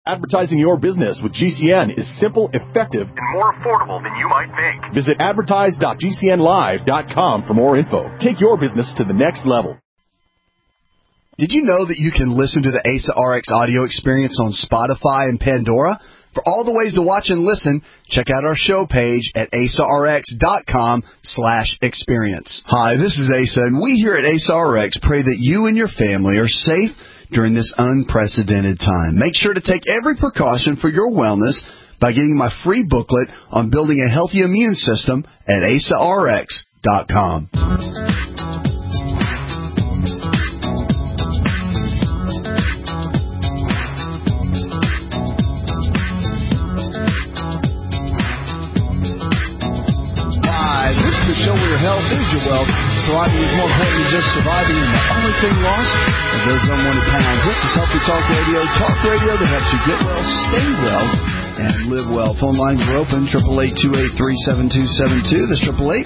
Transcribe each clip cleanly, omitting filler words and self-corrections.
Advertising your business with GCN is simple, effective, and more affordable than you might think. Visit advertise.gcnlive.com for more info. Take your business to the next level. Did you know that you can listen to the ASA RX audio experience on Spotify and Pandora? For all the ways to watch and listen, check out our show page at asarx.com/experience. Hi, this is Asa, and we here at ASA RX pray that you and your family are safe during this unprecedented time. Make sure to take every precaution for your wellness by getting my free booklet on building a healthy immune system at asarx.com. Hi, this is the show where your health is your wealth. Thriving is more important than just surviving, and the only thing lost are those unwanted pounds. This is Healthy Talk Radio that helps you get well, stay well, and live well. Phone lines are open, 888-283-7272. That's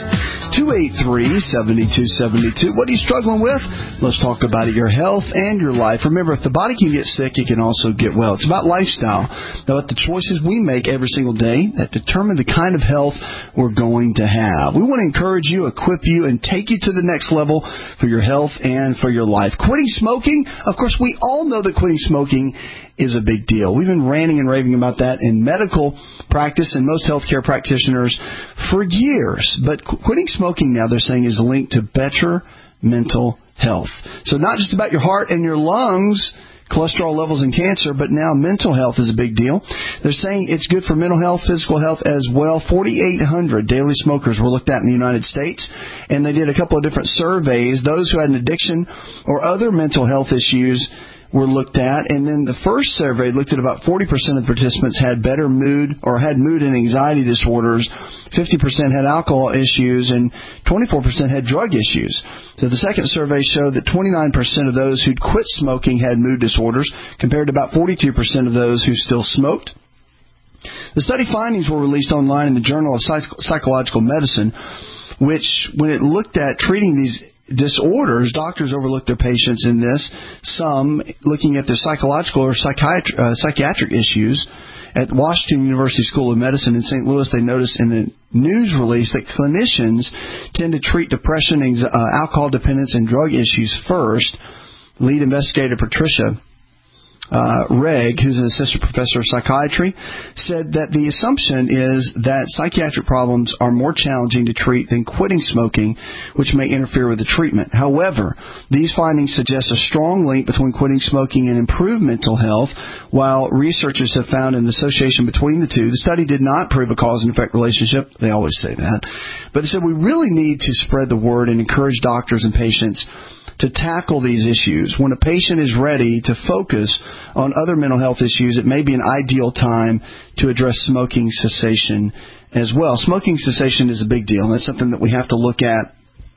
888-283-7272. What are you struggling with? Let's talk about it, your health and your life. Remember, if the body can get sick, it can also get well. It's about lifestyle. Now, about the choices we make every single day that determine the kind of health we're going to have. We want to encourage you, equip you, and take you to the next level for your health and for your life. Quitting smoking, of course, we all know that quitting smoking is a big deal. We've been ranting and raving about that in medical practice and most healthcare practitioners for years. But quitting smoking now, they're saying, is linked to better mental health. So not just about your heart and your lungs, cholesterol levels, and cancer, but now mental health is a big deal. They're saying it's good for mental health, physical health as well. 4,800 daily smokers were looked at in the United States, and they did a couple of different surveys. Those who had an addiction or other mental health issues were looked at, and then the first survey looked at about 40% of the participants had better mood or had mood and anxiety disorders, 50% had alcohol issues, and 24% had drug issues. So the second survey showed that 29% of those who'd quit smoking had mood disorders, compared to about 42% of those who still smoked. The study findings were released online in the Journal of Psychological Medicine, which, when it looked at treating these disorders, doctors overlooked their patients in this, some looking at their psychological or psychiatric issues. At Washington University School of Medicine in St. Louis, they noticed in a news release that clinicians tend to treat depression, alcohol dependence, and drug issues first. Lead investigator Patricia Reg, who's an assistant professor of psychiatry, said that the assumption is that psychiatric problems are more challenging to treat than quitting smoking, which may interfere with the treatment. However, these findings suggest a strong link between quitting smoking and improved mental health, while researchers have found an association between the two. The study did not prove a cause and effect relationship. They always say that. But they said we really need to spread the word and encourage doctors and patients to tackle these issues. When a patient is ready to focus on other mental health issues, it may be an ideal time to address smoking cessation as well. Smoking cessation is a big deal, and that's something that we have to look at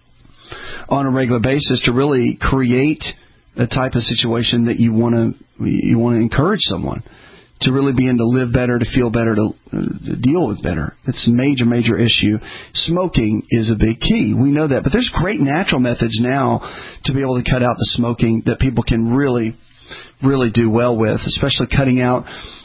on a regular basis to really create a type of situation that you want to encourage someone to really begin to live better, to feel better, to deal with better. It's a major, major issue. Smoking is a big key. We know that. But there's great natural methods now to be able to cut out the smoking that people can really, really do well with, especially cutting out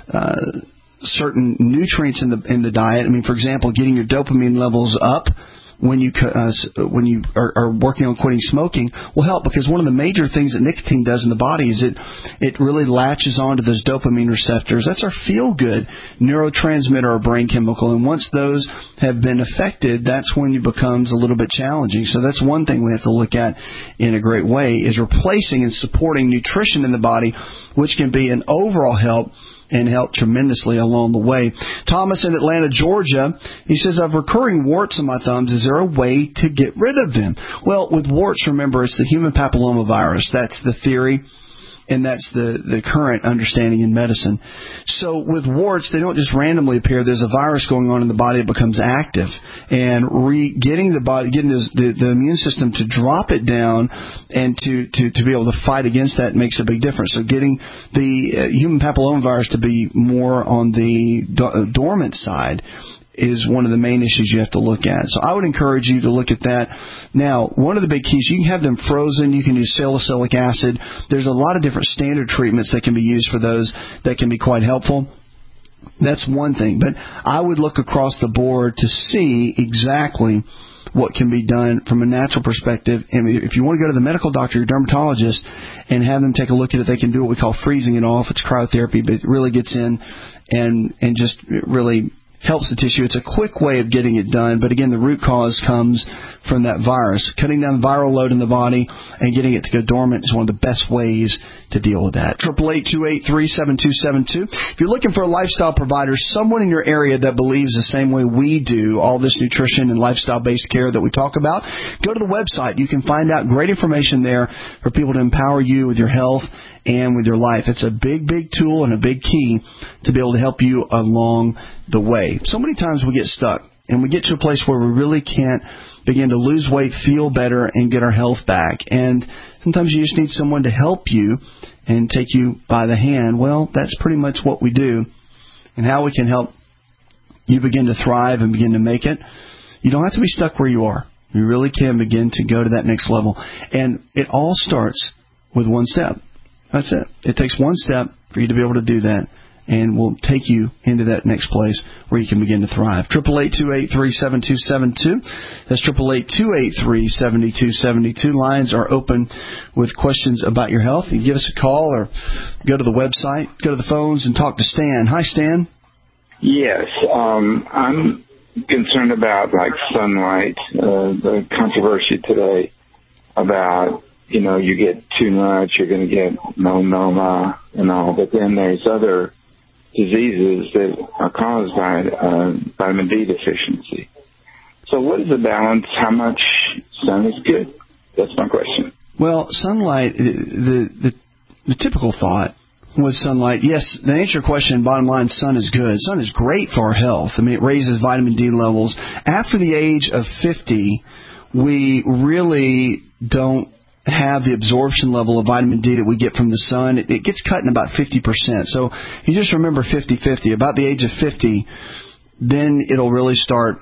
certain nutrients in the diet. I mean, for example, getting your dopamine levels up when you are working on quitting smoking will help, because one of the major things that nicotine does in the body is it really latches onto those dopamine receptors. That's our feel-good neurotransmitter or brain chemical, and once those have been affected, that's when it becomes a little bit challenging. So that's one thing we have to look at in a great way, is replacing and supporting nutrition in the body, which can be an overall help and help tremendously along the way. Thomas in Atlanta, Georgia, he says, I have recurring warts on my thumbs. Is there a way to get rid of them? Well, with warts, remember, it's the human papillomavirus. That's the theory, and that's the current understanding in medicine. So with warts, they don't just randomly appear. There's a virus going on in the body that becomes active, and getting the immune system to drop it down and to be able to fight against that makes a big difference. So getting the human papillomavirus to be more on the dormant side is one of the main issues you have to look at. So I would encourage you to look at that. Now, one of the big keys, you can have them frozen. You can use salicylic acid. There's a lot of different standard treatments that can be used for those that can be quite helpful. That's one thing. But I would look across the board to see exactly what can be done from a natural perspective. And if you want to go to the medical doctor, your dermatologist, and have them take a look at it, they can do what we call freezing it off. It's cryotherapy, but it really gets in and just really helps the tissue. It's a quick way of getting it done, but again, the root cause comes from that virus. Cutting down the viral load in the body and getting it to go dormant is one of the best ways to deal with that. 888-283-7272. If you're looking for a lifestyle provider, someone in your area that believes the same way we do, all this nutrition and lifestyle-based care that we talk about, go to the website. You can find out great information there for people to empower you with your health and with your life. It's a big, big tool and a big key to be able to help you along the way. So many times we get stuck and we get to a place where we really can't begin to lose weight, feel better, and get our health back. And sometimes you just need someone to help you and take you by the hand. Well, that's pretty much what we do. And how we can help you begin to thrive and begin to make it. You don't have to be stuck where you are. You really can begin to go to that next level. And it all starts with one step. That's it. It takes one step for you to be able to do that, and will take you into that next place where you can begin to thrive. 888-283-7272. That's 888-283-7272. Lines are open with questions about your health. You can give us a call or go to the website, go to the phones, and talk to Stan. Hi, Stan. Yes. I'm concerned about, sunlight, the controversy today about, you get too much, you're going to get melanoma and all, but then there's other diseases that are caused by vitamin D deficiency. So what is the balance? How much sun is good? That's my question. Well, sunlight, the typical thought with sunlight, yes, the answer to your question, bottom line, sun is good. Sun is great for our health. I mean, it raises vitamin D levels. After the age of 50, we really don't have the absorption level of vitamin D that we get from the sun. It gets cut in about 50%. So you just remember 50-50. About the age of 50, then it'll really start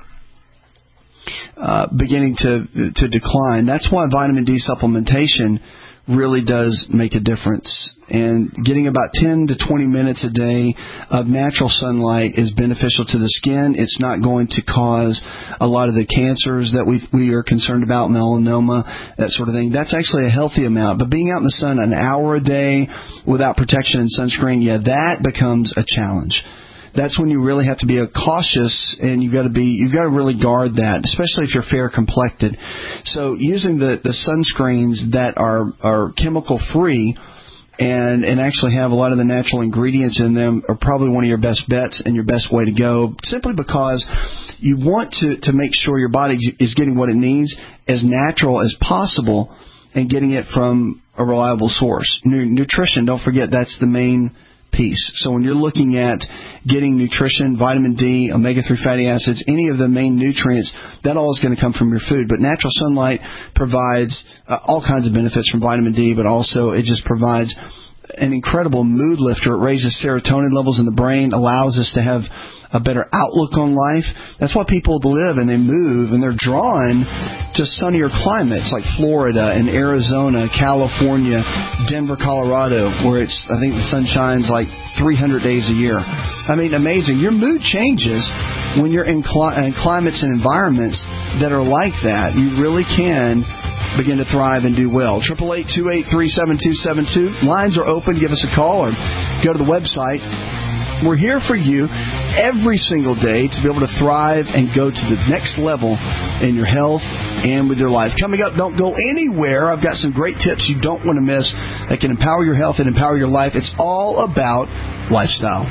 beginning to decline. That's why vitamin D supplementation really does make a difference. And getting about 10 to 20 minutes a day of natural sunlight is beneficial to the skin. It's not going to cause a lot of the cancers that we are concerned about, melanoma, that sort of thing. That's actually a healthy amount. But being out in the sun an hour a day without protection and sunscreen, that becomes a challenge. That's when you really have to be cautious, and you've got to really guard that, especially if you're fair complected. So using the sunscreens that are chemical free and actually have a lot of the natural ingredients in them are probably one of your best bets and your best way to go, simply because you want to make sure your body is getting what it needs as natural as possible and getting it from a reliable source. Nutrition, don't forget, that's the main piece. So when you're looking at getting nutrition, vitamin D, omega-3 fatty acids, any of the main nutrients, that all is going to come from your food. But natural sunlight provides all kinds of benefits from vitamin D, but also it just provides an incredible mood lifter. It raises serotonin levels in the brain, allows us to have a better outlook on life. That's why people live and they move and they're drawn to sunnier climates like Florida and Arizona, California, Denver, Colorado, where I think the sun shines like 300 days a year. I mean, amazing. Your mood changes when you're in climates and environments that are like that. You really can begin to thrive and do well. 888-283-7272. Lines are open. Give us a call or go to the website. We're here for you every single day to be able to thrive and go to the next level in your health and with your life. Coming up, don't go anywhere. I've got some great tips you don't want to miss that can empower your health and empower your life. It's all about lifestyle.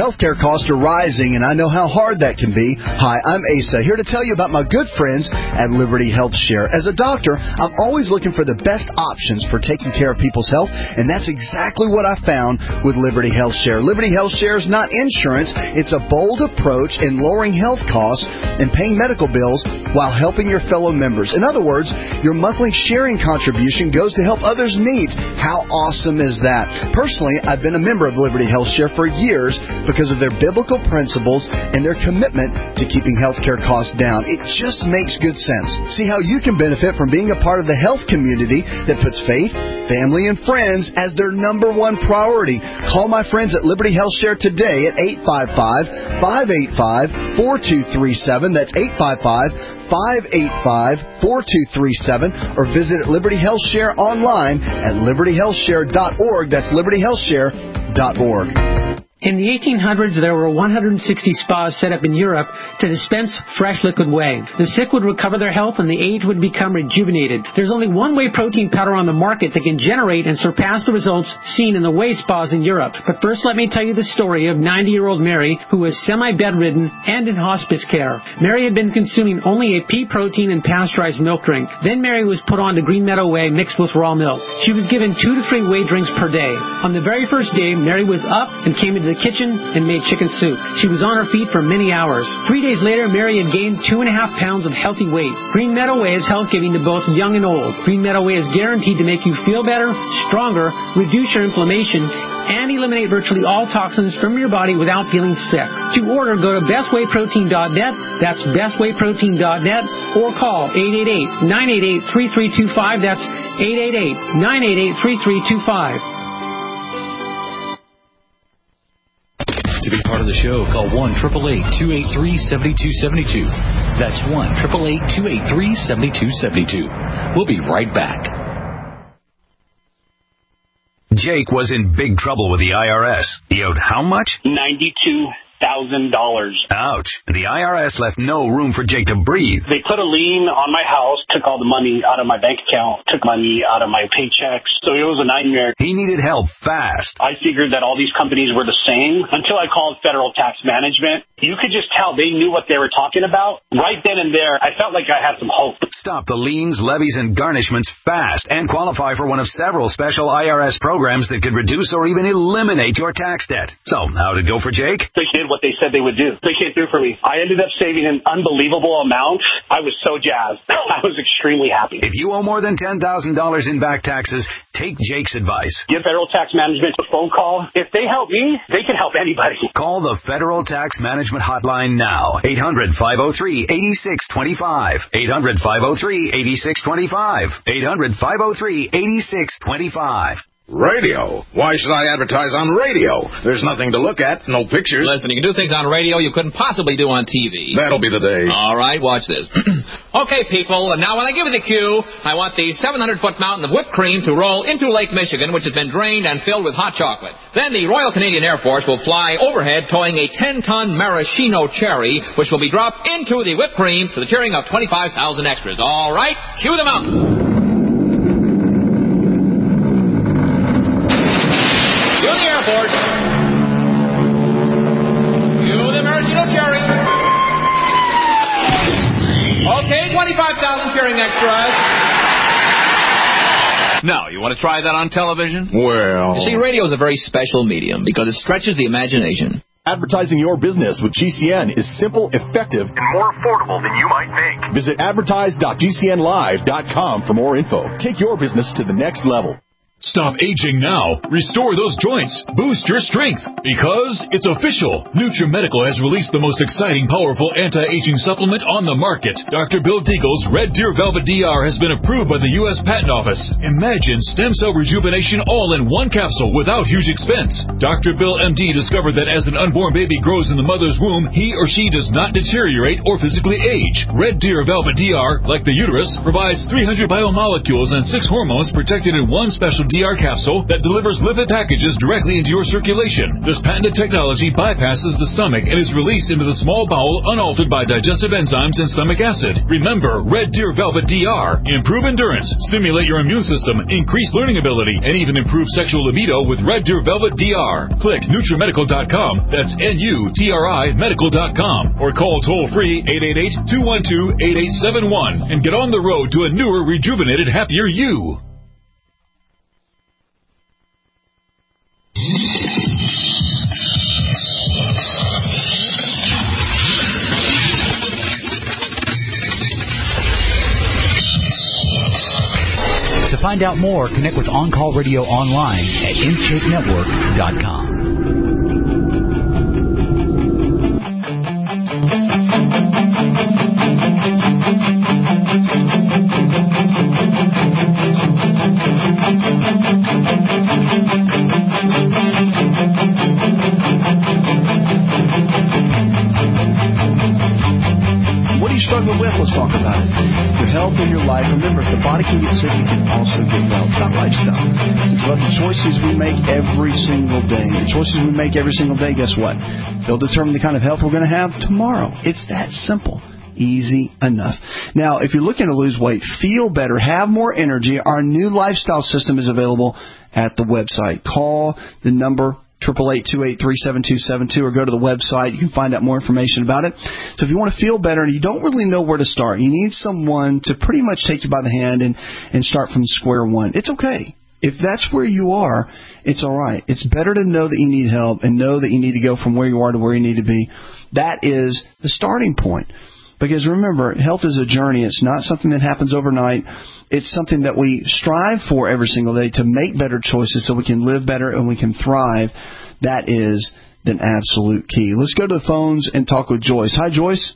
Healthcare costs are rising, and I know how hard that can be. Hi, I'm Asa, here to tell you about my good friends at Liberty Health Share. As a doctor, I'm always looking for the best options for taking care of people's health, and that's exactly what I found with Liberty Health Share. Liberty Health Share is not insurance. It's a bold approach in lowering health costs and paying medical bills while helping your fellow members. In other words, your monthly sharing contribution goes to help others' needs. How awesome is that? Personally, I've been a member of Liberty Health Share for years because of their biblical principles and their commitment to keeping healthcare costs down. It just makes good sense. See how you can benefit from being a part of the health community that puts faith, family, and friends as their number one priority. Call my friends at Liberty Health Share today at 855-585-4237. That's 855-585-4237, or visit Liberty Health Share online at libertyhealthshare.org. That's libertyhealthshare.org. In the 1800s, there were 160 spas set up in Europe to dispense fresh liquid whey. The sick would recover their health and the aged would become rejuvenated. There's only one whey protein powder on the market that can generate and surpass the results seen in the whey spas in Europe. But first, let me tell you the story of 90-year-old Mary, who was semi-bedridden and in hospice care. Mary had been consuming only a pea protein and pasteurized milk drink. Then Mary was put on to Green Meadow Whey mixed with raw milk. She was given 2 to 3 whey drinks per day. On the very first day, Mary was up and came into the kitchen and made chicken soup. She was on her feet for many hours. 3 days later, Mary had gained 2.5 pounds of healthy weight. Green Meadow Whey is health-giving to both young and old. Green Meadow Whey is guaranteed to make you feel better, stronger, reduce your inflammation, and eliminate virtually all toxins from your body without feeling sick. To order, go to bestwayprotein.net. That's bestwayprotein.net, or call 888-988-3325. That's 888-988-3325. To be part of the show, call 1-888-283-7272. That's 1-888-283-7272. We'll be right back. Jake was in big trouble with the IRS. He owed how much? $92,000. Ouch. The IRS left no room for Jake to breathe. They put a lien on my house, took all the money out of my bank account, took money out of my paychecks. So it was a nightmare. He needed help fast. I figured that all these companies were the same until I called Federal Tax Management. You could just tell they knew what they were talking about. Right then and there, I felt like I had some hope. Stop the liens, levies, and garnishments fast and qualify for one of several special IRS programs that could reduce or even eliminate your tax debt. So, how'd it go for Jake? They did what they said they would do. They came through for me. I ended up saving an unbelievable amount. I was so jazzed. I was extremely happy. If you owe more than $10,000 in back taxes, take Jake's advice. Give Federal Tax Management a phone call. If they help me, they can help anybody. Call the Federal Tax Management Hotline now. 800-503-8625. 800-503-8625. 800-503-8625. Radio? Why should I advertise on radio? There's nothing to look at, no pictures. Listen, you can do things on radio you couldn't possibly do on TV. That'll be the day. All right, watch this. Okay, people, and now when I give you the cue, I want the 700-foot mountain of whipped cream to roll into Lake Michigan, which has been drained and filled with hot chocolate. Then the Royal Canadian Air Force will fly overhead towing a 10-ton maraschino cherry, which will be dropped into the whipped cream to the cheering of 25,000 extras. All right, cue the mountain. Okay, 25,000 cheering extras. Now, you want to try that on television? Well... You see, radio is a very special medium because it stretches the imagination. Advertising your business with GCN is simple, effective, and more affordable than you might think. Visit advertise.gcnlive.com for more info. Take your business to the next level. Stop aging now. Restore those joints. Boost your strength. Because it's official. NutriMedical has released the most exciting, powerful anti-aging supplement on the market. Dr. Bill Deagle's Red Deer Velvet DR has been approved by the U.S. Patent Office. Imagine stem cell rejuvenation all in one capsule without huge expense. Dr. Bill MD discovered that as an unborn baby grows in the mother's womb, he or she does not deteriorate or physically age. Red Deer Velvet DR, like the uterus, provides 300 biomolecules and 6 hormones protected in one special DR capsule that delivers lipid packages directly into your circulation. This patented technology bypasses the stomach and is released into the small bowel unaltered by digestive enzymes and stomach acid. Remember, Red Deer Velvet DR. Improve endurance, stimulate your immune system, increase learning ability, and even improve sexual libido with Red Deer Velvet DR. Click NutriMedical.com. That's NUTRI Medical.com. Or call toll-free 888-212-8871 and get on the road to a newer, rejuvenated, happier you. To find out more, connect with On Call Radio online at InShapeNetwork.com. What are you struggling with? Let's talk about it. Your health and your life. Remember, if the body can get sick, you can also get well. It's not lifestyle. It's about the choices we make every single day. The choices we make every single day, guess what? They'll determine the kind of health we're going to have tomorrow. It's that simple. Easy enough. Now, if you're looking to lose weight, feel better, have more energy, our new lifestyle system is available at the website. Call the number 888-283-7272 or go to the website. You can find out more information about it. So if you want to feel better and you don't really know where to start, you need someone to pretty much take you by the hand and start from square one. It's okay. If that's where you are, it's all right. It's better to know that you need help and know that you need to go from where you are to where you need to be. That is the starting point. Because remember, health is a journey. It's not something that happens overnight. It's something that we strive for every single day to make better choices so we can live better and we can thrive. That is the absolute key. Let's go to the phones and talk with Joyce. Hi, Joyce.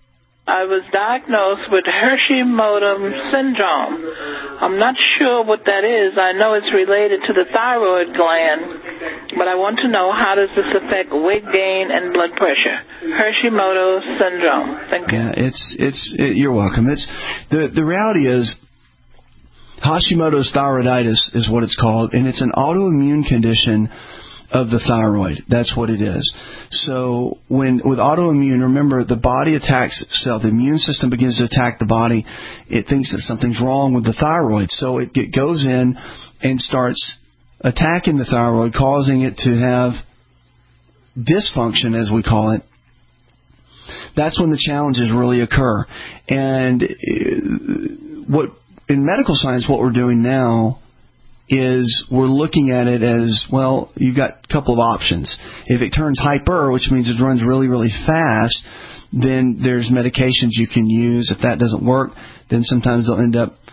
I was diagnosed with Hashimoto syndrome. I'm not sure what that is. I know it's related to the thyroid gland, but I want to know, how does this affect weight gain and blood pressure? Hashimoto syndrome. Thank you. Yeah, you're welcome. It's the reality is Hashimoto's thyroiditis is what it's called, and it's an autoimmune condition of the thyroid. That's what it is. So with autoimmune, remember, the body attacks itself. The immune system begins to attack the body. It thinks that something's wrong with the thyroid. So it goes in and starts attacking the thyroid, causing it to have dysfunction, as we call it. That's when the challenges really occur. And in medical science, what we're doing now is we're looking at it as, well, you've got a couple of options. If it turns hyper, which means it runs really, really fast, then there's medications you can use. If that doesn't work, then sometimes they'll end up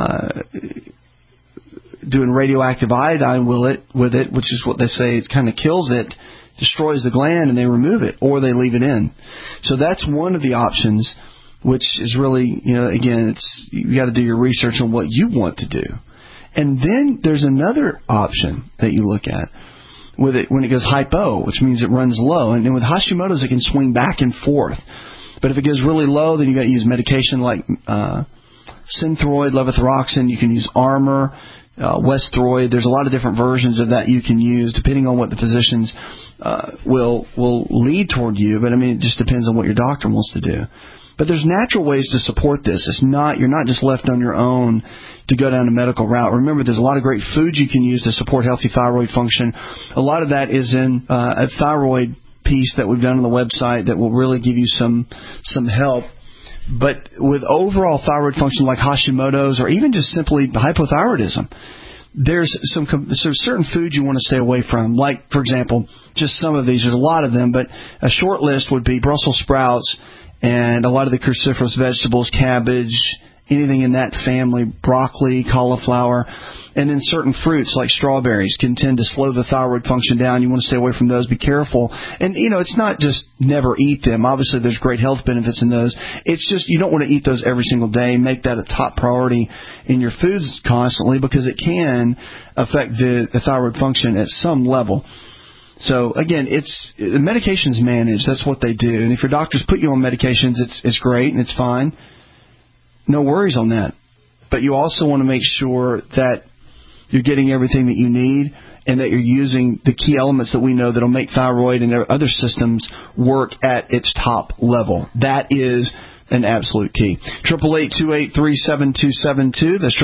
doing radioactive iodine with it, which is what they say. It kind of kills it, destroys the gland, and they remove it, or they leave it in. So that's one of the options, which is really, again, you got to do your research on what you want to do. And then there's another option that you look at with it when it goes hypo, which means it runs low. And with Hashimoto's, it can swing back and forth. But if it goes really low, then you got to use medication like Synthroid, levothyroxine. You can use Armour, Westroid. There's a lot of different versions of that you can use, depending on what the physicians will lead toward you. But it just depends on what your doctor wants to do. But there's natural ways to support this. You're not just left on your own to go down the medical route. Remember, there's a lot of great foods you can use to support healthy thyroid function. A lot of that is in a thyroid piece that we've done on the website that will really give you some help. But with overall thyroid function like Hashimoto's or even just simply hypothyroidism, there's certain foods you want to stay away from. Like, for example, just some of these. There's a lot of them, but a short list would be Brussels sprouts, and a lot of the cruciferous vegetables, cabbage, anything in that family, broccoli, cauliflower, and then certain fruits like strawberries can tend to slow the thyroid function down. You want to stay away from those. Be careful. And, it's not just never eat them. Obviously, there's great health benefits in those. It's just you don't want to eat those every single day. Make that a top priority in your foods constantly because it can affect the thyroid function at some level. So, again, the medications managed. That's what they do. And if your doctors put you on medications, it's great and it's fine. No worries on that. But you also want to make sure that you're getting everything that you need, and that you're using the key elements that we know that will make thyroid and other systems work at its top level. That is an absolute key. 888-283-7272. That's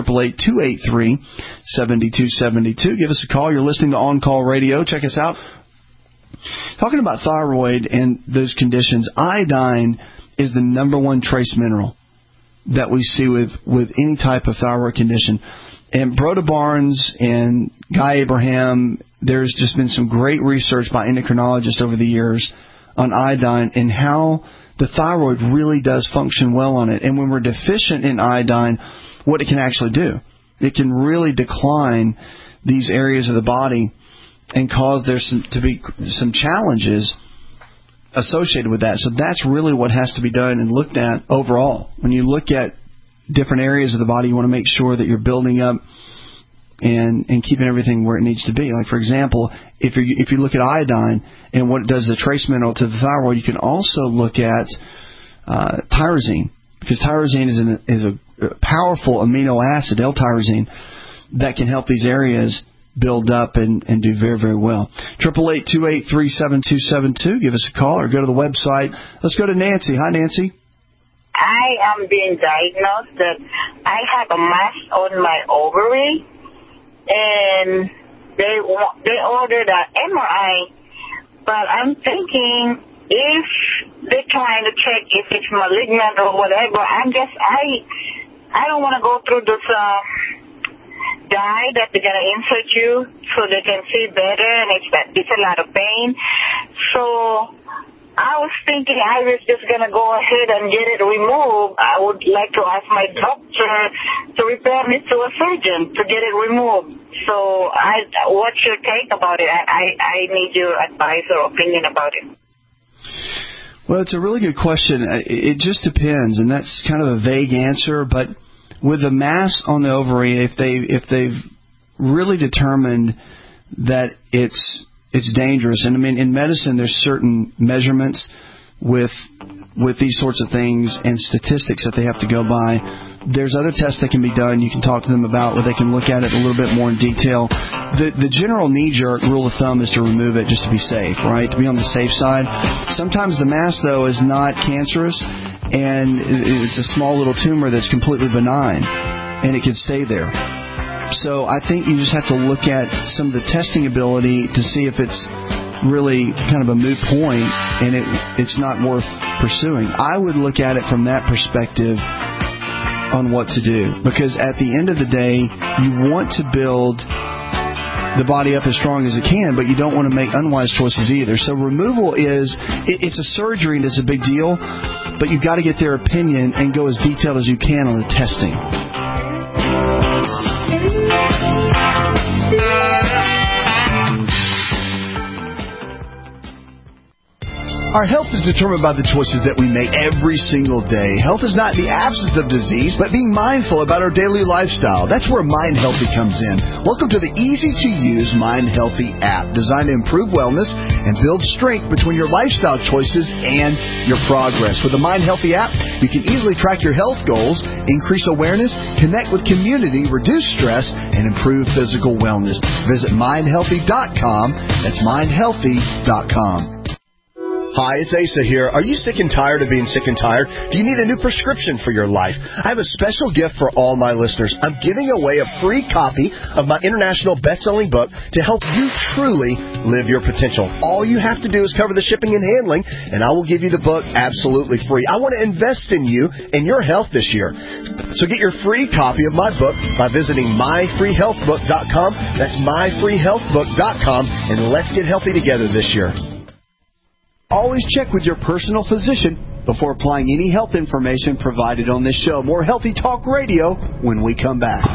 888-283-7272. Give us a call. You're listening to On Call Radio. Check us out. Talking about thyroid and those conditions, iodine is the number one trace mineral that we see with any type of thyroid condition. And Broda Barnes and Guy Abraham, there's just been some great research by endocrinologists over the years on iodine and how the thyroid really does function well on it. And when we're deficient in iodine, what it can actually do, it can really decline these areas of the body and cause there to be some challenges associated with that. So that's really what has to be done and looked at overall. When you look at different areas of the body, you want to make sure that you're building up and keeping everything where it needs to be. Like, for example, if you look at iodine and what it does as a trace mineral to the thyroid, you can also look at tyrosine, because tyrosine is a powerful amino acid, L-tyrosine, that can help these areas build up and do very, very well. 888-283-7272. Give us a call or go to the website. Let's go to Nancy. Hi, Nancy. I am being diagnosed that I have a mass on my ovary, and they ordered an MRI, but I'm thinking if they're trying to check if it's malignant or whatever, I don't want to go through this dye that they're going to insert you so they can see better, and it's a lot of pain. So I was thinking I was just going to go ahead and get it removed. I would like to ask my doctor to refer me to a surgeon to get it removed. So what's your take about it? I need your advice or opinion about it. Well, it's a really good question. It just depends, and that's kind of a vague answer. But with the mass on the ovary, if they've really determined that it's dangerous, and I mean in medicine there's certain measurements with these sorts of things and statistics that they have to go by. There's other tests that can be done. You can talk to them about where they can look at it a little bit more in detail. The general knee-jerk rule of thumb is to remove it just to be safe, right? To be on the safe side. Sometimes the mass, though, is not cancerous, and it's a small little tumor that's completely benign, and it can stay there. So I think you just have to look at some of the testing ability to see if it's really kind of a moot point and it's not worth pursuing. I would look at it from that perspective on what to do, because at the end of the day, you want to build the body up as strong as it can, but you don't want to make unwise choices either. So removal it's a surgery and it's a big deal, but you've got to get their opinion and go as detailed as you can on the testing. Our health is determined by the choices that we make every single day. Health is not the absence of disease, but being mindful about our daily lifestyle. That's where Mind Healthy comes in. Welcome to the easy-to-use Mind Healthy app, designed to improve wellness and build strength between your lifestyle choices and your progress. With the Mind Healthy app, you can easily track your health goals, increase awareness, connect with community, reduce stress, and improve physical wellness. Visit mindhealthy.com. That's mindhealthy.com. Hi, it's Asa here. Are you sick and tired of being sick and tired? Do you need a new prescription for your life? I have a special gift for all my listeners. I'm giving away a free copy of my international best-selling book to help you truly live your potential. All you have to do is cover the shipping and handling, and I will give you the book absolutely free. I want to invest in you and your health this year. So get your free copy of my book by visiting myfreehealthbook.com. That's myfreehealthbook.com, and let's get healthy together this year. Always check with your personal physician before applying any health information provided on this show. More Healthy Talk Radio when we come back.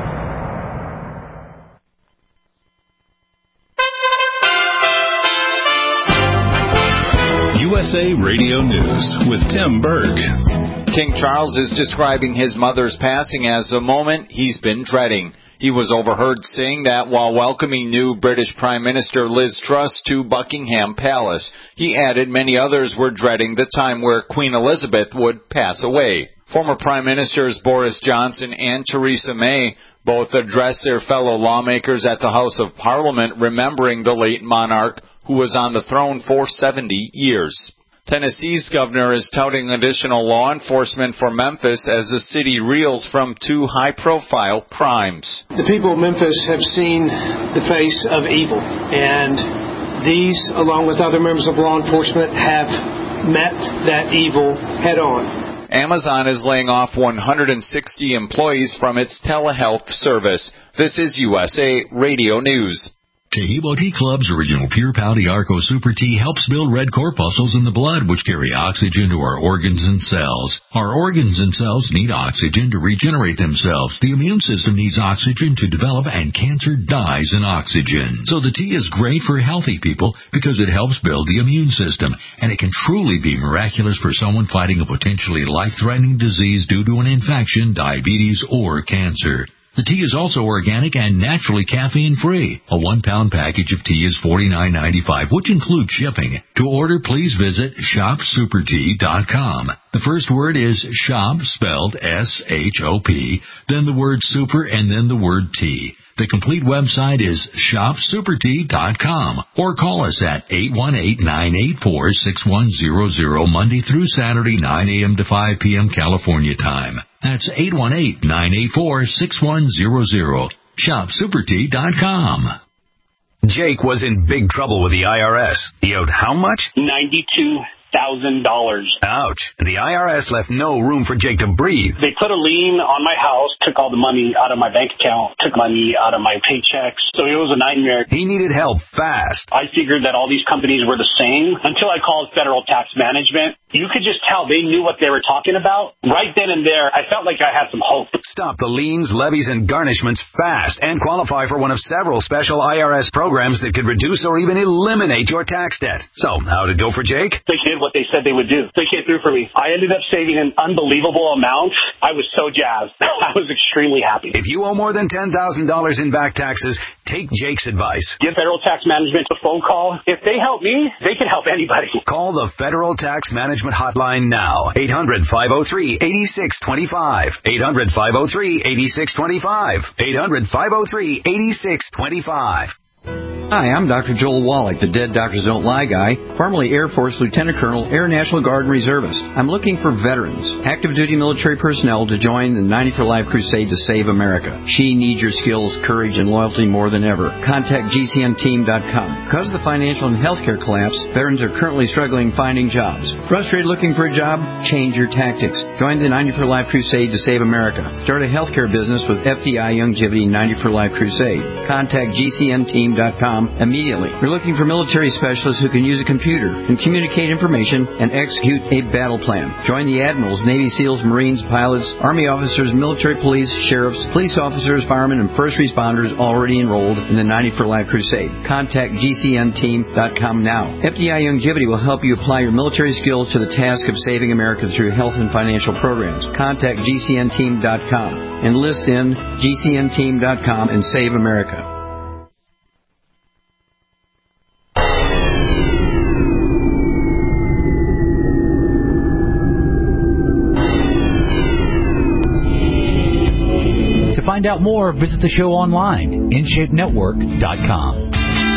USA Radio News with Tim Berg. King Charles is describing his mother's passing as a moment he's been dreading. He was overheard saying that while welcoming new British Prime Minister Liz Truss to Buckingham Palace. He added many others were dreading the time where Queen Elizabeth would pass away. Former Prime Ministers Boris Johnson and Theresa May both addressed their fellow lawmakers at the House of Parliament, remembering the late monarch who was on the throne for 70 years. Tennessee's governor is touting additional law enforcement for Memphis as the city reels from 2 high-profile crimes. The people of Memphis have seen the face of evil, and these, along with other members of law enforcement, have met that evil head-on. Amazon is laying off 160 employees from its telehealth service. This is USA Radio News. Tahibo Tea Club's original Pure Pouty Arco Super Tea helps build red corpuscles in the blood, which carry oxygen to our organs and cells. Our organs and cells need oxygen to regenerate themselves. The immune system needs oxygen to develop, and cancer dies in oxygen. So the tea is great for healthy people because it helps build the immune system, and it can truly be miraculous for someone fighting a potentially life-threatening disease due to an infection, diabetes, or cancer. The tea is also organic and naturally caffeine-free. A 1-pound package of tea is $49.95, which includes shipping. To order, please visit shopsupertea.com. The first word is shop, spelled S-H-O-P, then the word super, and then the word tea. The complete website is shopsupertea.com, or call us at 818-984-6100, Monday through Saturday, 9 a.m. to 5 p.m. California time. That's 818-984-6100. ShopSuperTea.com. Jake was in big trouble with the IRS. He owed how much? $92,000. Ouch. The IRS left no room for Jake to breathe. They put a lien on my house, took all the money out of my bank account, took money out of my paychecks. So it was a nightmare. He needed help fast. I figured that all these companies were the same until I called Federal Tax Management. You could just tell they knew what they were talking about. Right then and there, I felt like I had some hope. Stop the liens, levies, and garnishments fast and qualify for one of several special IRS programs that could reduce or even eliminate your tax debt. So, how'd it go for Jake? They did what they said they would do. They came through for me. I ended up saving an unbelievable amount. I was so jazzed. I was extremely happy. If you owe more than $10,000 in back taxes, take Jake's advice. Give Federal Tax Management a phone call. If they help me, they can help anybody. Call the Federal Tax Management Hotline now. 800-503-8625. 800-503-8625. 800-503-8625. Hi, I'm Dr. Joel Wallach, the Dead Doctors Don't Lie guy, formerly Air Force Lieutenant Colonel, Air National Guard Reservist. I'm looking for veterans, active duty military personnel to join the 90 for Life crusade to save America. She needs your skills, courage, and loyalty more than ever. Contact GCNteam.com. Because of the financial and healthcare collapse, veterans are currently struggling finding jobs. Frustrated looking for a job? Change your tactics. Join the 90 for Life crusade to save America. Start a healthcare business with FDI Youngevity 90 for Life crusade. Contact GCNteam.com immediately. We're looking for military specialists who can use a computer and communicate information and execute a battle plan. Join the admirals, Navy SEALs, Marines, pilots, Army officers, military police, sheriffs, police officers, firemen, and first responders already enrolled in the 90 for Life crusade. Contact GCNteam.com now. FDI Youngevity will help you apply your military skills to the task of saving America through health and financial programs. Contact GCNteam.com. Enlist in GCNteam.com and save America. To find out more, visit the show online, InShapeNetwork.com.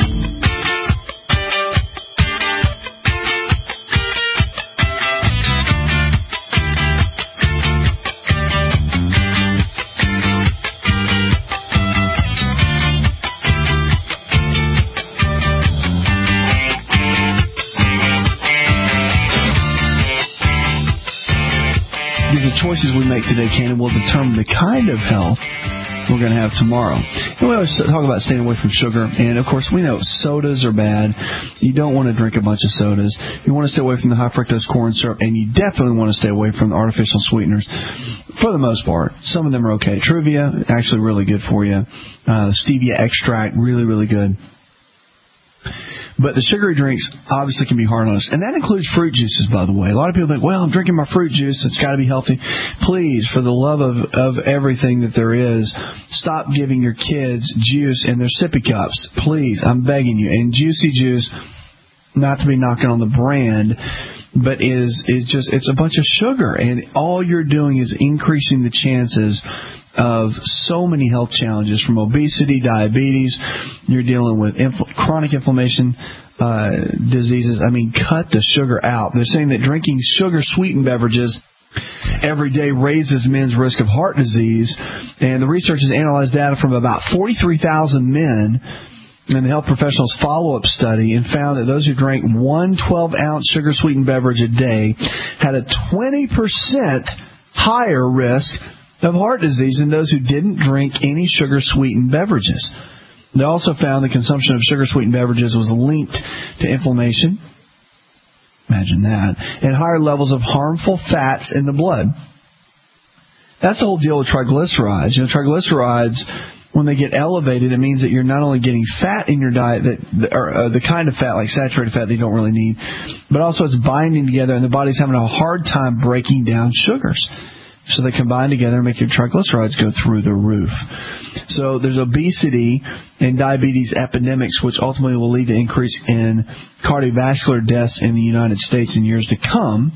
The choices we make today, Cannon, will determine the kind of health we're going to have tomorrow. And we always talk about staying away from sugar, and of course we know sodas are bad. You don't want to drink a bunch of sodas. You want to stay away from the high fructose corn syrup, and you definitely want to stay away from the artificial sweeteners. For the most part, some of them are okay. Truvia, actually really good for you. Stevia extract, really, really good. But the sugary drinks obviously can be hard on us. And that includes fruit juices, by the way. A lot of people think, well, I'm drinking my fruit juice. It's got to be healthy. Please, for the love of everything that there is, stop giving your kids juice in their sippy cups. Please, I'm begging you. And Juicy Juice, not to be knocking on the brand, but it's a bunch of sugar. And all you're doing is increasing the chances of so many health challenges, from obesity, diabetes. You're dealing with chronic inflammation, diseases. I mean, cut the sugar out. They're saying that drinking sugar-sweetened beverages every day raises men's risk of heart disease. And the researchers analyzed data from about 43,000 men in the Health Professionals follow-up study and found that those who drank one 12-ounce sugar-sweetened beverage a day had a 20% higher risk of heart disease than those who didn't drink any sugar-sweetened beverages. They also found the consumption of sugar-sweetened beverages was linked to inflammation. Imagine that. And higher levels of harmful fats in the blood. That's the whole deal with triglycerides. Triglycerides, when they get elevated, it means that you're not only getting fat in your diet, or the kind of fat, like saturated fat, that you don't really need, but also it's binding together, and the body's having a hard time breaking down sugars. So they combine together and make your triglycerides go through the roof. So there's obesity and diabetes epidemics, which ultimately will lead to increase in cardiovascular deaths in the United States in years to come.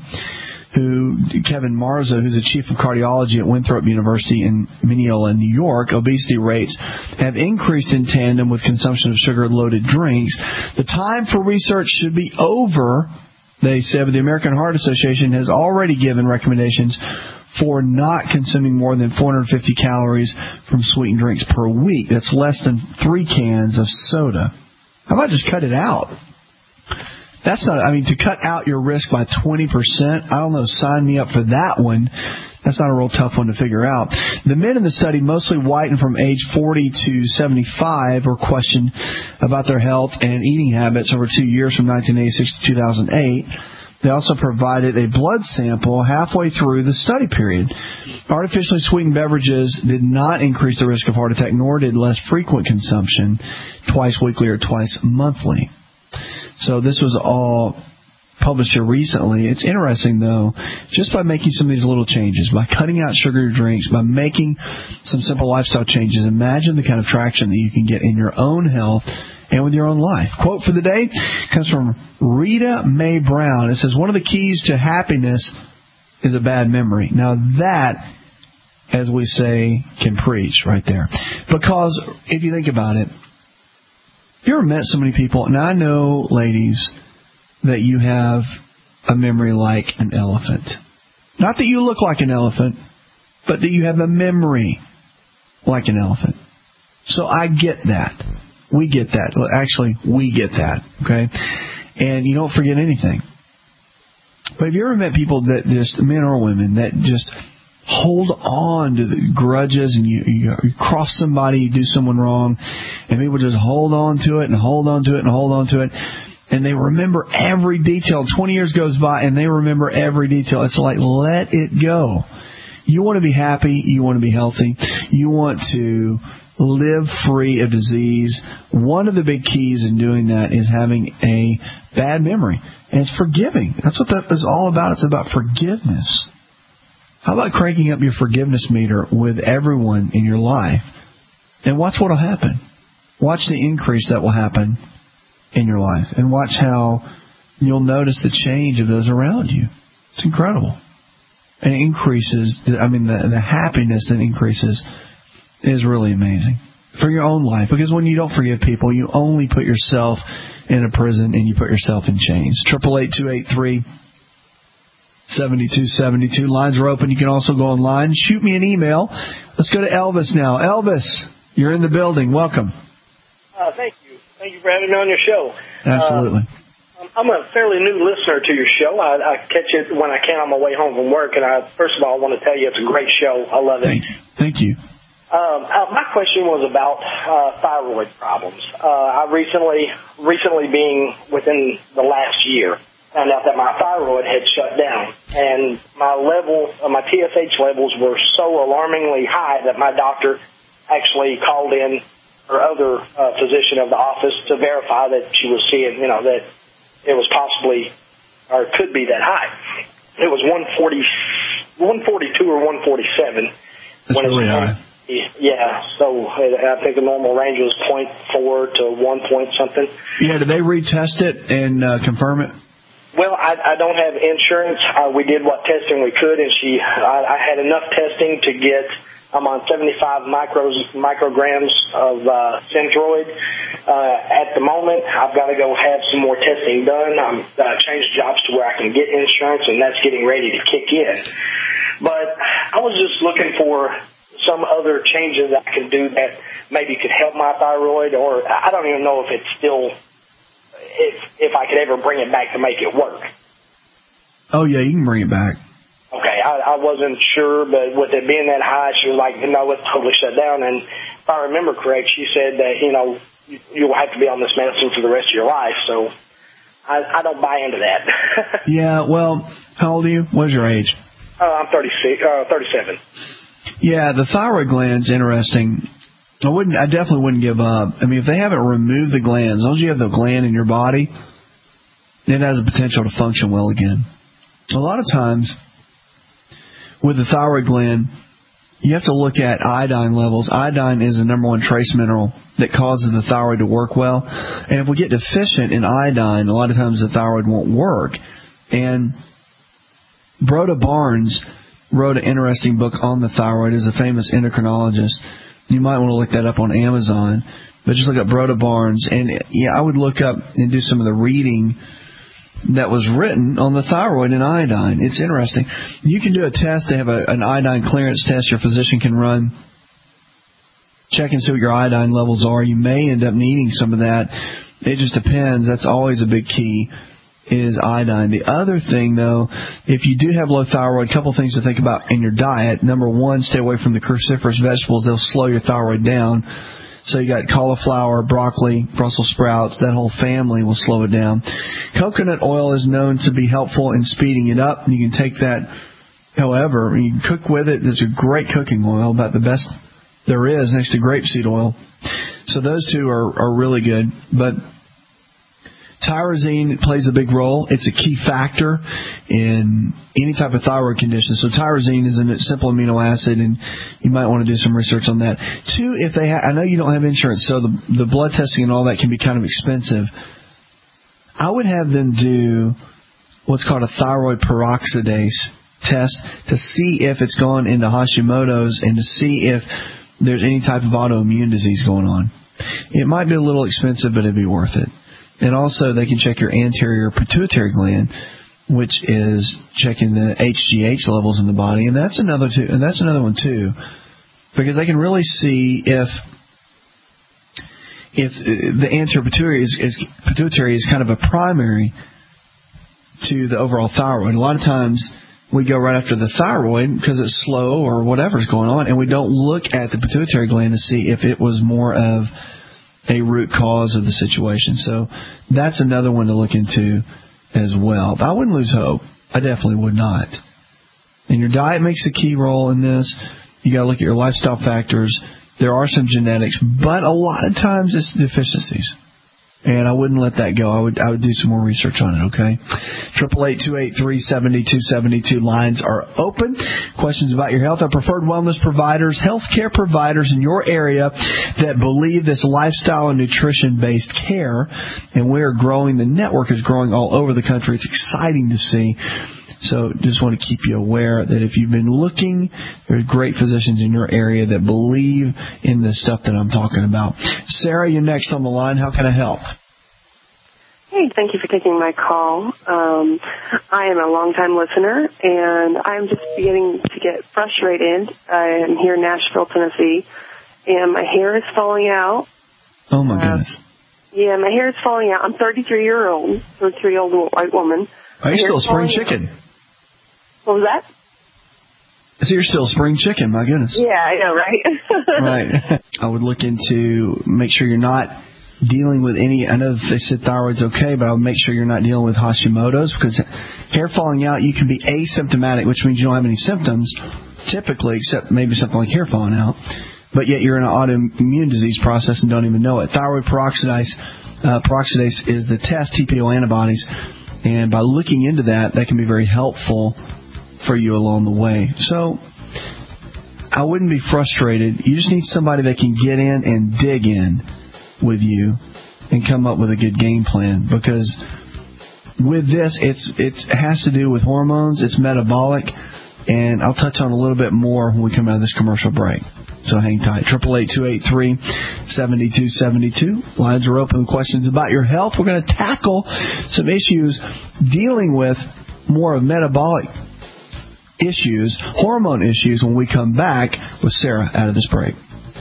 Kevin Marza, who's the chief of cardiology at Winthrop University in Mineola, New York, obesity rates have increased in tandem with consumption of sugar-loaded drinks. The time for research should be over, they said, but the American Heart Association has already given recommendations for not consuming more than 450 calories from sweetened drinks per week. That's less than 3 cans of soda. How about just cut it out? That's not, to cut out your risk by 20%, I don't know, sign me up for that one. That's not a real tough one to figure out. The men in the study, mostly white and from age 40 to 75, were questioned about their health and eating habits over 2 years from 1986 to 2008. They also provided a blood sample halfway through the study period. Artificially sweetened beverages did not increase the risk of heart attack, nor did less frequent consumption, twice weekly or twice monthly. So this was all published here recently. It's interesting, though, just by making some of these little changes, by cutting out sugary drinks, by making some simple lifestyle changes, imagine the kind of traction that you can get in your own health and with your own life. Quote for the day comes from Rita Mae Brown. It says, one of the keys to happiness is a bad memory. Now that, as we say, can preach right there. Because if you think about it, have you ever met so many people? And I know, ladies, that you have a memory like an elephant. Not that you look like an elephant, but that you have a memory like an elephant. So I get that. We get that. Actually, we get that. Okay? And you don't forget anything. But have you ever met people that just, men or women, that just hold on to the grudges, and you cross somebody, you do someone wrong, and people just hold on to it and hold on to it and hold on to it, and they remember every detail. 20 years goes by and they remember every detail. It's like, let it go. You want to be happy, you want to be healthy, you want to live free of disease. One of the big keys in doing that is having a bad memory, and it's forgiving. That's what that is all about. It's about forgiveness. How about cranking up your forgiveness meter with everyone in your life? And watch what will happen. Watch the increase that will happen in your life. And watch how you'll notice the change of those around you. It's incredible. And it increases, the happiness that increases is really amazing. For your own life. Because when you don't forgive people, you only put yourself in a prison and you put yourself in chains. 888-283-7272. Lines are open. You can also go online. Shoot me an email. Let's go to Elvis now. Elvis, you're in the building. Welcome. Thank you. Thank you for having me on your show. Absolutely. I'm a fairly new listener to your show. I catch it when I can on my way home from work. And first of all, I want to tell you it's a great show. I love it. Thank you. My question was about thyroid problems. I recently being within the last year, found out that my thyroid had shut down, and my TSH levels were so alarmingly high that my doctor actually called in her other physician of the office to verify that she was seeing, that it was possibly or could be that high. It was 142 or 147. That's really high. Yeah, so I think the normal range was 0.4 to 1 point something. Yeah, did they retest it and confirm it? Well, I don't have insurance. We did what testing we could, and I had enough testing to get. I'm on 75 micrograms of Synthroid. At the moment, I've got to go have some more testing done. I'm changed jobs to where I can get insurance, and that's getting ready to kick in. But I was just looking for some other changes I can do that maybe could help my thyroid, or I don't even know if it's still, if I could ever bring it back to make it work. Oh, yeah, you can bring it back. Okay, I wasn't sure, but with it being that high, she was like, no, it's totally shut down. And if I remember correct, she said that, you will have to be on this medicine for the rest of your life. So I don't buy into that. Yeah, well, how old are you? What is your age? I'm 37. Yeah, the thyroid gland's interesting. I definitely wouldn't give up. I mean, if they haven't removed the gland, as long as you have the gland in your body, it has the potential to function well again. A lot of times, with the thyroid gland, you have to look at iodine levels. Iodine is the number one trace mineral that causes the thyroid to work well. And if we get deficient in iodine, a lot of times the thyroid won't work. And Broda Barnes wrote an interesting book on the thyroid. He's a famous endocrinologist. You might want to look that up on Amazon. But just look up Broda Barnes. And, yeah, I would look up and do some of the reading that was written on the thyroid and iodine. It's interesting. You can do a test. They have an iodine clearance test your physician can run. Check and see what your iodine levels are. You may end up needing some of that. It just depends. That's always a big key, is iodine. The other thing, though, if you do have low thyroid, a couple things to think about in your diet. Number one, stay away from the cruciferous vegetables. They'll slow your thyroid down. So you got cauliflower, broccoli, Brussels sprouts. That whole family will slow it down. Coconut oil is known to be helpful in speeding it up. You can take that, however, you can cook with it. It's a great cooking oil, about the best there is next to grapeseed oil. So those two are really good. But tyrosine plays a big role. It's a key factor in any type of thyroid condition. So tyrosine is a simple amino acid, and you might want to do some research on that. Two, if they I know you don't have insurance, so the blood testing and all that can be kind of expensive. I would have them do what's called a thyroid peroxidase test to see if it's gone into Hashimoto's and to see if there's any type of autoimmune disease going on. It might be a little expensive, but it'd be worth it. And also, they can check your anterior pituitary gland, which is checking the HGH levels in the body, and that's another one too, because they can really see if the anterior pituitary is kind of a primary to the overall thyroid. A lot of times we go right after the thyroid because it's slow or whatever's going on, and we don't look at the pituitary gland to see if it was more of a root cause of the situation. So that's another one to look into as well. But I wouldn't lose hope. I definitely would not. And your diet makes a key role in this. You got to look at your lifestyle factors. There are some genetics, but a lot of times it's deficiencies. And I wouldn't let that go. I would do some more research on it, okay? 888-283-7272 lines are open. Questions about your health. Our preferred wellness providers, healthcare providers in your area that believe this lifestyle and nutrition-based care. And we're growing. The network is growing all over the country. It's exciting to see. So just want to keep you aware that if you've been looking, there are great physicians in your area that believe in the stuff that I'm talking about. Sarah, you're next on the line. How can I help? Hey, thank you for taking my call. I am a long-time listener, and I'm just beginning to get frustrated. I am here in Nashville, Tennessee, and my hair is falling out. Oh, my goodness. Yeah, my hair is falling out. I'm 33-year-old white woman. Are you still a spring chicken? What was that? So you're still a spring chicken, my goodness. Yeah, I know, right? Right. I would look into, make sure you're not dealing with any, I know they said thyroid's okay, but I would make sure you're not dealing with Hashimoto's, because hair falling out, you can be asymptomatic, which means you don't have any symptoms, typically, except maybe something like hair falling out. but yet you're in an autoimmune disease process and don't even know it. Thyroid peroxidase is the test, TPO antibodies, and by looking into that can be very helpful for you along the way. So I wouldn't be frustrated. You just need somebody that can get in and dig in with you and come up with a good game plan, because with this, it has to do with hormones, it's metabolic, and I'll touch on a little bit more when we come out of this commercial break. So hang tight. 888-283-7272. Lines are open. Questions about your health. We're going to tackle some issues dealing with more of metabolic issues, hormone issues, when we come back with Sarah out of this break.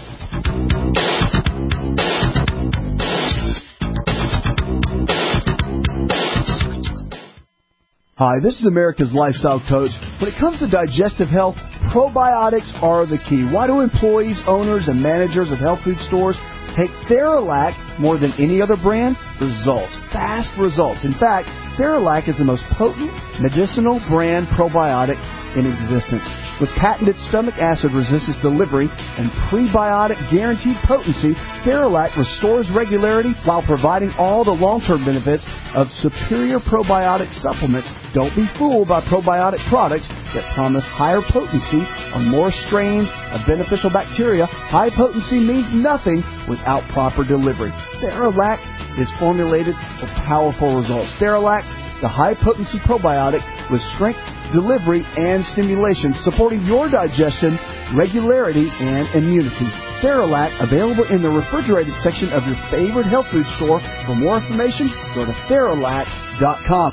Hi, this is America's Lifestyle Coach. When it comes to digestive health, probiotics are the key. Why do employees, owners, and managers of health food stores take Theralac more than any other brand? Results. Fast results. In fact, Theralac is the most potent medicinal brand probiotic in existence. With patented stomach acid resistance delivery and prebiotic guaranteed potency, Theralac restores regularity while providing all the long-term benefits of superior probiotic supplements. Don't be fooled by probiotic products that promise higher potency on more strains of beneficial bacteria. High potency means nothing without proper delivery. Theralac is formulated for powerful results. Theralac, the high-potency probiotic with strength, delivery, and stimulation, supporting your digestion, regularity, and immunity. Theralac, available in the refrigerated section of your favorite health food store. For more information, go to Theralac.com.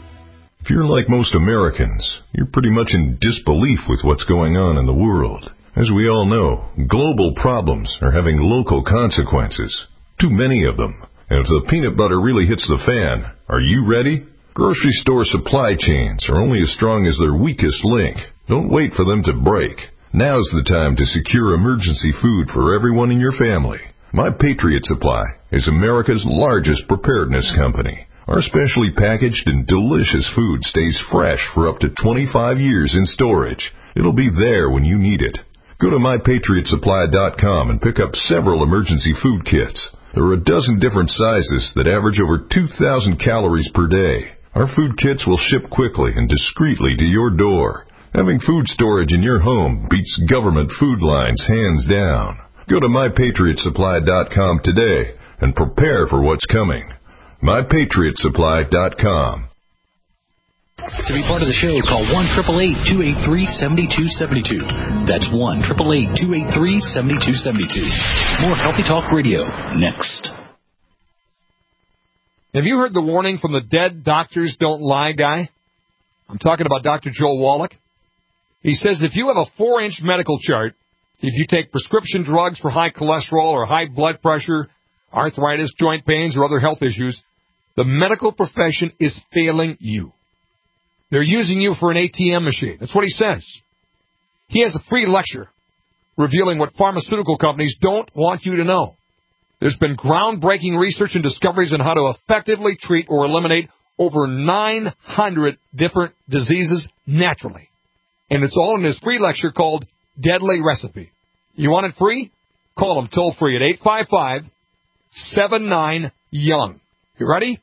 If you're like most Americans, you're pretty much in disbelief with what's going on in the world. As we all know, global problems are having local consequences. Too many of them. And if the peanut butter really hits the fan, are you ready? Grocery store supply chains are only as strong as their weakest link. Don't wait for them to break. Now's the time to secure emergency food for everyone in your family. My Patriot Supply is America's largest preparedness company. Our specially packaged and delicious food stays fresh for up to 25 years in storage. It'll be there when you need it. Go to MyPatriotSupply.com and pick up several emergency food kits. There are a dozen different sizes that average over 2,000 calories per day. Our food kits will ship quickly and discreetly to your door. Having food storage in your home beats government food lines hands down. Go to MyPatriotSupply.com today and prepare for what's coming. MyPatriotSupply.com. To be part of the show, call 1-888-283-7272. That's 1-888-283-7272. More Healthy Talk Radio next. Have you heard the warning from the Dead Doctors Don't Lie guy? I'm talking about Dr. Joel Wallach. He says if you have a 4-inch medical chart, if you take prescription drugs for high cholesterol or high blood pressure, arthritis, joint pains, or other health issues, the medical profession is failing you. They're using you for an ATM machine. That's what he says. He has a free lecture revealing what pharmaceutical companies don't want you to know. There's been groundbreaking research and discoveries on how to effectively treat or eliminate over 900 different diseases naturally. And it's all in his free lecture called Deadly Recipe. You want it free? Call him toll free at 855-79-YOUNG. You ready?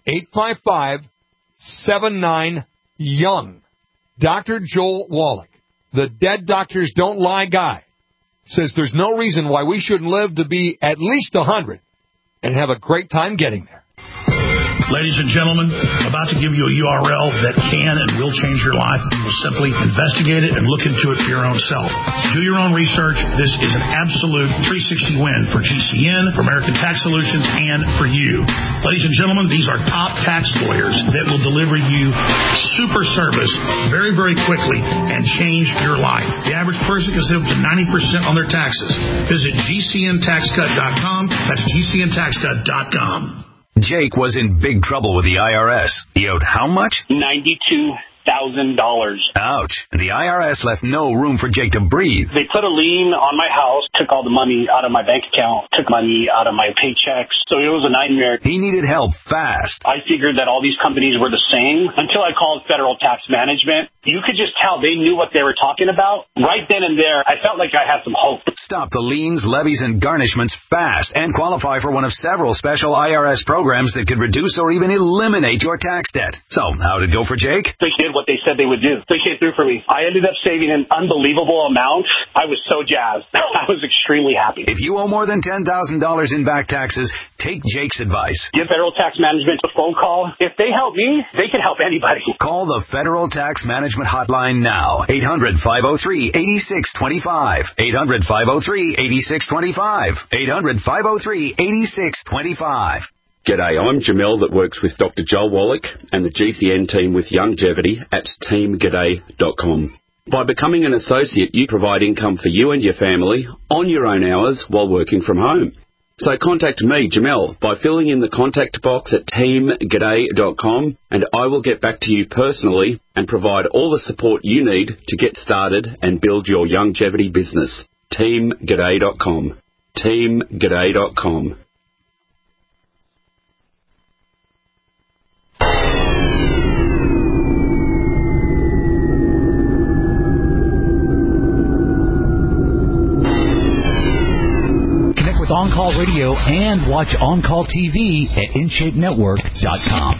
855-79-YOUNG. Dr. Joel Wallach, the Dead Doctors Don't Lie guy, says there's no reason why we shouldn't live to be at least 100 and have a great time getting there. Ladies and gentlemen, I'm about to give you a URL that can and will change your life. You will simply investigate it and look into it for your own self. Do your own research. This is an absolute 360 win for GCN, for American Tax Solutions, and for you. Ladies and gentlemen, these are top tax lawyers that will deliver you super service very, very quickly and change your life. The average person can save up to 90% on their taxes. Visit GCNTaxCut.com. That's GCNTaxCut.com. Jake was in big trouble with the IRS. He owed how much? $92,000. Ouch. And the IRS left no room for Jake to breathe. They put a lien on my house, took all the money out of my bank account, took money out of my paychecks. So it was a nightmare. He needed help fast. I figured that all these companies were the same until I called Federal Tax Management. you could just tell they knew what they were talking about. Right then and there, I felt like I had some hope. Stop the liens, levies, and garnishments fast and qualify for one of several special IRS programs that could reduce or even eliminate your tax debt. So, how did it go for Jake? They did what they said they would do. They came through for me. I ended up saving an unbelievable amount. I was so jazzed. I was extremely happy. If you owe more than $10,000 in back taxes, take Jake's advice. Give Federal Tax Management a phone call. If they help me, they can help anybody. Call the Federal Tax Management Hotline now. 800-503-8625. 800-503-8625. 800-503-8625. G'day, I'm Jamel that works with Dr. Joel Wallach and the GCN team with Longevity at teamg'day.com. By becoming an associate, you provide income for you and your family on your own hours while working from home. So contact me, Jamel, by filling in the contact box at teamg'day.com, and I will get back to you personally and provide all the support you need to get started and build your longevity business. teamg'day.com. teamg'day.com. On Call Radio and watch On Call TV at InShapeNetwork.com.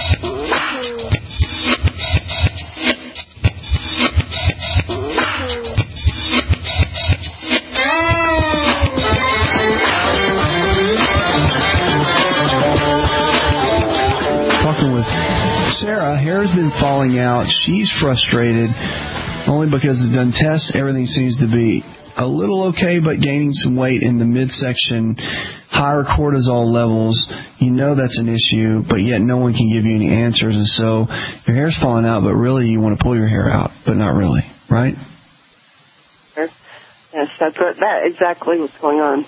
Talking with Sarah, hair's been falling out. She's frustrated only because it's done tests. Everything seems to be a little okay, but gaining some weight in the midsection, higher cortisol levels. You know that's an issue, but yet no one can give you any answers. And so your hair's falling out, but really you want to pull your hair out, but not really, right? Yes, that's exactly what's going on.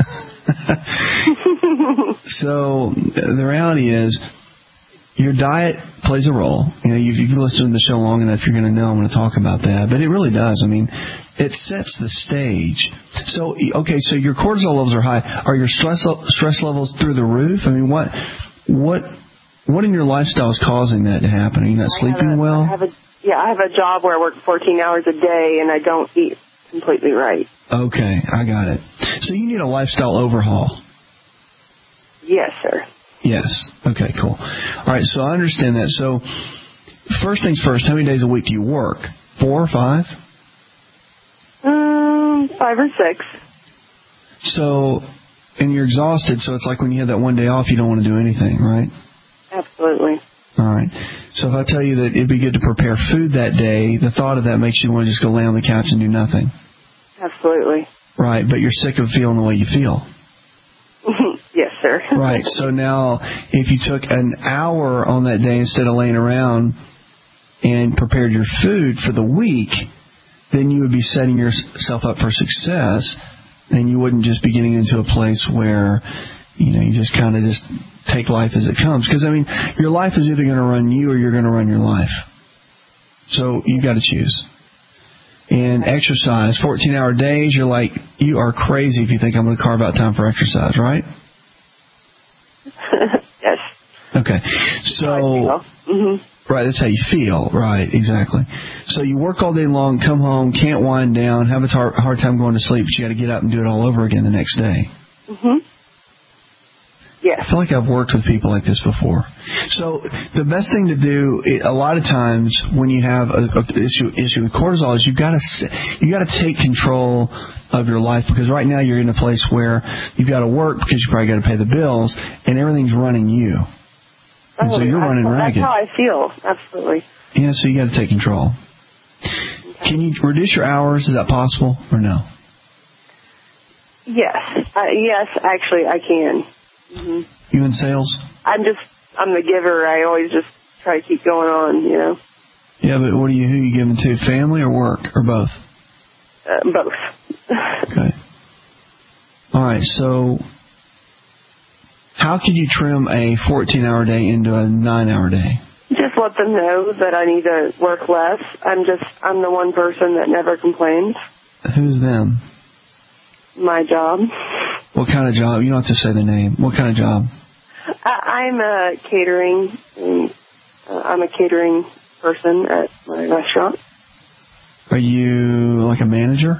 So the reality is, your diet plays a role. You know, you've listened to the show long enough, you're going to know I'm going to talk about that. But it really does. I mean, it sets the stage. So, okay, so your cortisol levels are high. Are your stress levels through the roof? I mean, what in your lifestyle is causing that to happen? Are you not sleeping well? I have a job where I work 14 hours a day, and I don't eat completely right. Okay, I got it. So you need a lifestyle overhaul. Yes, sir. Yes. Okay, cool. All right, so I understand that. So first things first, how many days a week do you work? 4 or 5? 5 or 6. So, and you're exhausted, so it's like when you have that one day off, you don't want to do anything, right? Absolutely. All right. So if I tell you that it'd be good to prepare food that day, the thought of that makes you want to just go lay on the couch and do nothing. Absolutely. Right, but you're sick of feeling the way you feel. Yes, sir. Right. So now, if you took an hour on that day instead of laying around and prepared your food for the week, then you would be setting yourself up for success, and you wouldn't just be getting into a place where, you just kind of just take life as it comes. Because, I mean, your life is either going to run you or you're going to run your life. So you got to choose. And exercise, 14-hour days, you are crazy if you think I'm going to carve out time for exercise, right? Yes. Okay. So, right, that's how you feel. Right, exactly. So you work all day long, come home, can't wind down, have a hard time going to sleep, but you got to get up and do it all over again the next day. Yeah. I feel like I've worked with people like this before. So the best thing to do, a lot of times when you have an issue with cortisol, is you got to take control of your life, because right now you're in a place where you've got to work because you probably got to pay the bills, and everything's running you. And so you're running ragged. That's how I feel. Absolutely. Yeah, so you got to take control. Okay. Can you reduce your hours? Is that possible or no? Yes. Yes, actually, I can. You in sales? I'm the giver. I always just try to keep going on, Yeah, but who are you giving to? Family or work or both? Both. Okay. All right, so how can you trim a 14-hour day into a 9-hour day? Just let them know that I need to work less. I'm the one person that never complains. Who's them? My job. What kind of job? You don't have to say the name. What kind of job? I'm catering. I'm a catering person at my restaurant. Are you like a manager?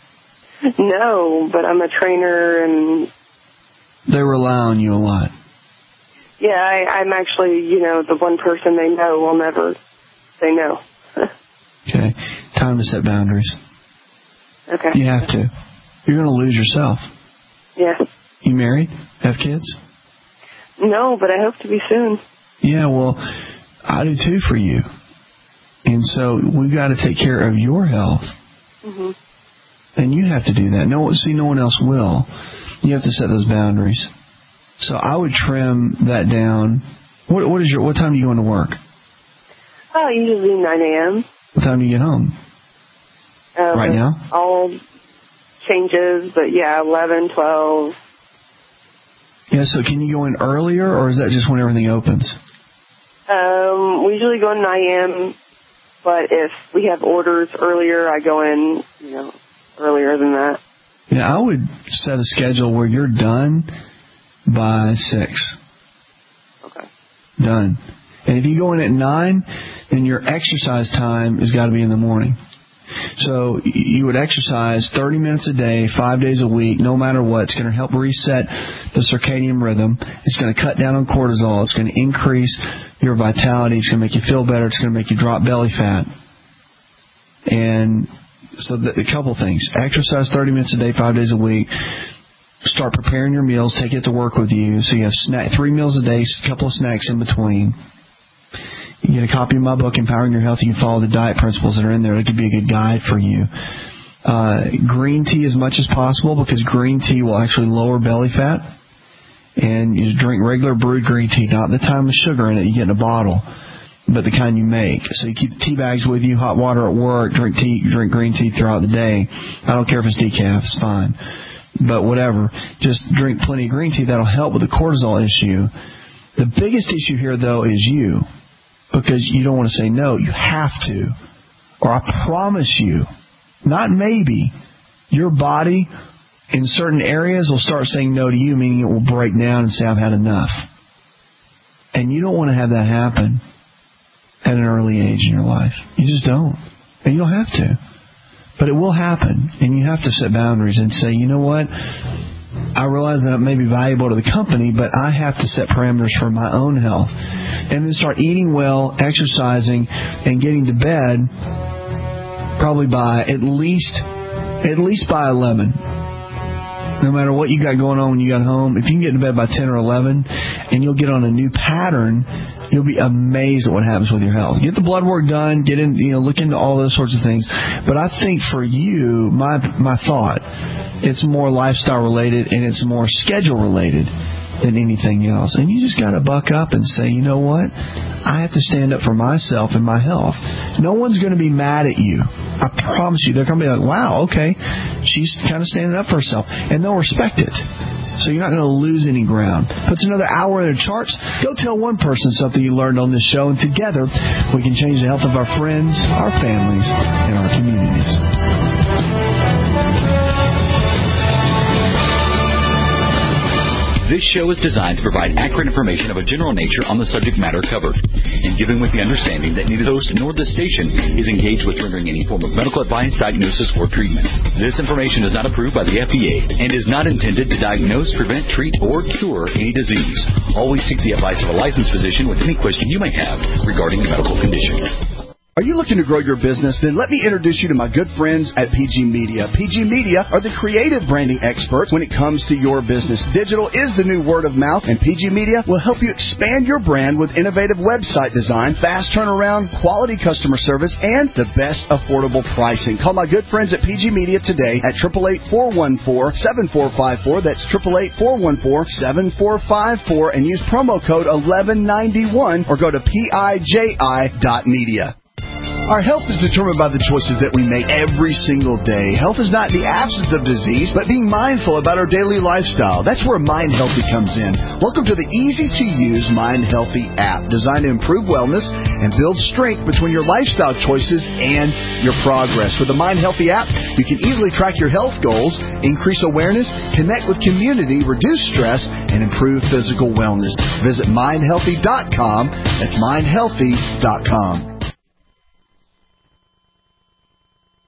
No, but I'm a trainer, and they rely on you a lot. Yeah, I'm actually, the one person they know will never say no. Okay. Time to set boundaries. Okay. You have to. You're going to lose yourself. Yeah. You married? Have kids? No, but I hope to be soon. Yeah, well, I do too for you. And so we've got to take care of your health. Mm-hmm. And you have to do that. No one else will. You have to set those boundaries. So I would trim that down. What time do you go into work? Oh, usually 9 a.m. What time do you get home? Right now? All changes, but 11, 12. Yeah, so can you go in earlier, or is that just when everything opens? We usually go in 9 a.m., but if we have orders earlier, I go in, earlier than that. Yeah, I would set a schedule where you're done by 6. Okay. Done. And if you go in at 9, then your exercise time has got to be in the morning. So you would exercise 30 minutes a day, 5 days a week, no matter what. It's going to help reset the circadian rhythm. It's going to cut down on cortisol. It's going to increase your vitality. It's going to make you feel better. It's going to make you drop belly fat. And so a couple things. Exercise 30 minutes a day, 5 days a week. Start preparing your meals. Take it to work with you. So you have 3 meals a day, a couple of snacks in between. You get a copy of my book, Empowering Your Health. You can follow the diet principles that are in there. It could be a good guide for you. Green tea as much as possible, because green tea will actually lower belly fat. And you drink regular brewed green tea, not the time with sugar in it you get in a bottle, but the kind you make. So you keep the tea bags with you, hot water at work, drink green tea throughout the day. I don't care if it's decaf, it's fine. But whatever, just drink plenty of green tea. That'll help with the cortisol issue. The biggest issue here, though, is you. Because you don't want to say no. You have to. Or I promise you, not maybe, your body in certain areas will start saying no to you, meaning it will break down and say, I've had enough. And you don't want to have that happen at an early age in your life. You just don't. And you don't have to. But it will happen. And you have to set boundaries and say, you know what? I realize that it may be valuable to the company, but I have to set parameters for my own health. And then start eating well, exercising, and getting to bed probably by at least by 11. No matter what you got going on when you got home, if you can get to bed by 10 or 11, and you'll get on a new pattern, you'll be amazed at what happens with your health. Get the blood work done, get in, look into all those sorts of things. But I think for you, my thought, it's more lifestyle related and it's more schedule related than anything else. And you just got to buck up and say, you know what? I have to stand up for myself and my health. No one's going to be mad at you. I promise you. They're going to be like, wow, okay, she's kind of standing up for herself. And they'll respect it. So you're not going to lose any ground. Puts another hour in the charts. Go tell one person something you learned on this show, and together we can change the health of our friends, our families, and our communities. This show is designed to provide accurate information of a general nature on the subject matter covered, and given with the understanding that neither the host nor the station is engaged with rendering any form of medical advice, diagnosis, or treatment. This information is not approved by the FDA and is not intended to diagnose, prevent, treat, or cure any disease. Always seek the advice of a licensed physician with any question you may have regarding a medical condition. Are you looking to grow your business? Then let me introduce you to my good friends at PG Media. PG Media are the creative branding experts when it comes to your business. Digital is the new word of mouth, and PG Media will help you expand your brand with innovative website design, fast turnaround, quality customer service, and the best affordable pricing. Call my good friends at PG Media today at 888-414-7454. That's 888-414-7454, and use promo code 1191 or go to PIJI.media. Our health is determined by the choices that we make every single day. Health is not the absence of disease, but being mindful about our daily lifestyle. That's where Mind Healthy comes in. Welcome to the easy-to-use Mind Healthy app, designed to improve wellness and build strength between your lifestyle choices and your progress. With the Mind Healthy app, you can easily track your health goals, increase awareness, connect with community, reduce stress, and improve physical wellness. Visit mindhealthy.com. That's mindhealthy.com.